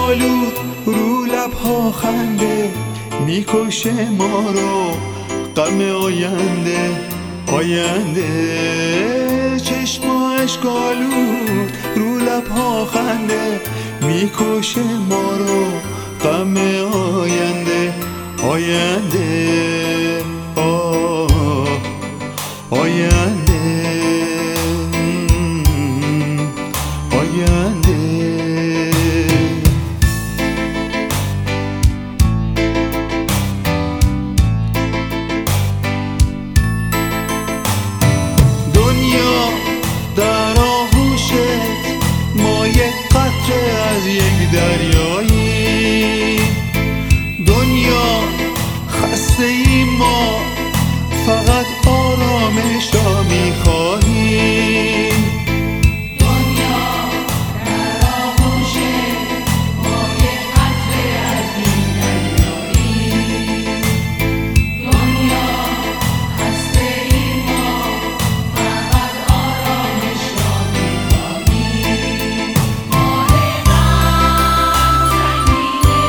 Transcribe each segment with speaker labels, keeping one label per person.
Speaker 1: اشکالود رو لبها خنده میکشه ما رو غم آینده چشم اشکالود رو لبها خنده میکشه ما رو غم آینده دنیا در آغوشت ما یک قطره از یک دریایی، دنیا خسته ای ما فقط آرامش را میخواهیم.
Speaker 2: دنیا در آغوش ما یک قطره از این دریایی، دنیا خسته ای ما فقط آرامش را میخواهیم. بار غم سنگینه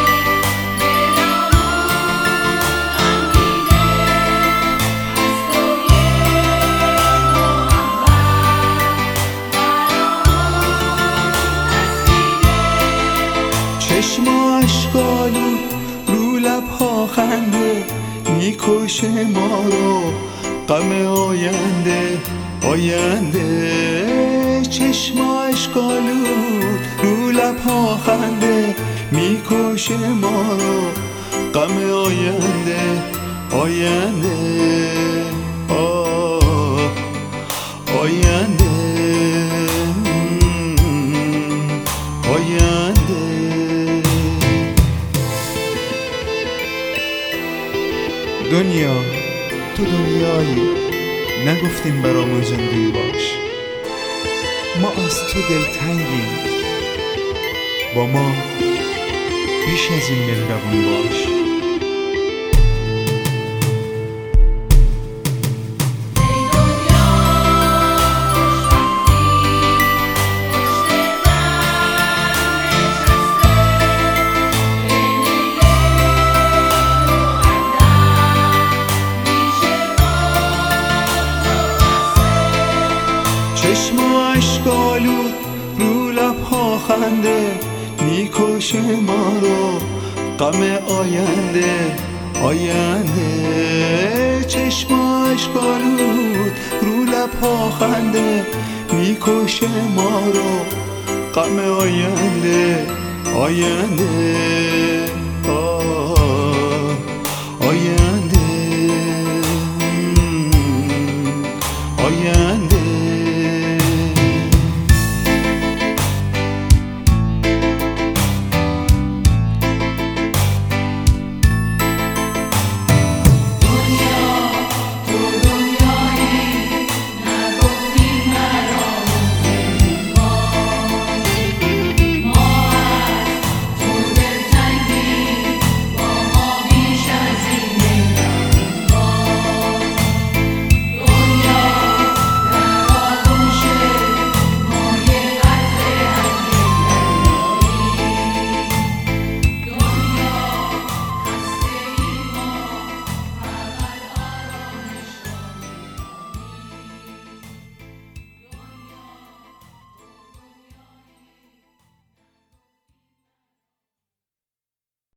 Speaker 1: چشم اشکالود رو لبها خنده میکشه ما رو غم آینده چشم اشکالود رو لبها خنده میکشه ما رو غم آینده
Speaker 3: دنیا تو دنیایی نگفتیم برامون زنده باش، ما از تو دلتنگیم با ما بیش از این مهربون باش.
Speaker 1: چشم اشکالود رو لبها خنده میکشه ما رو غم آینده چشم اشکالود رو لبها خنده میکشه ما رو غم آینده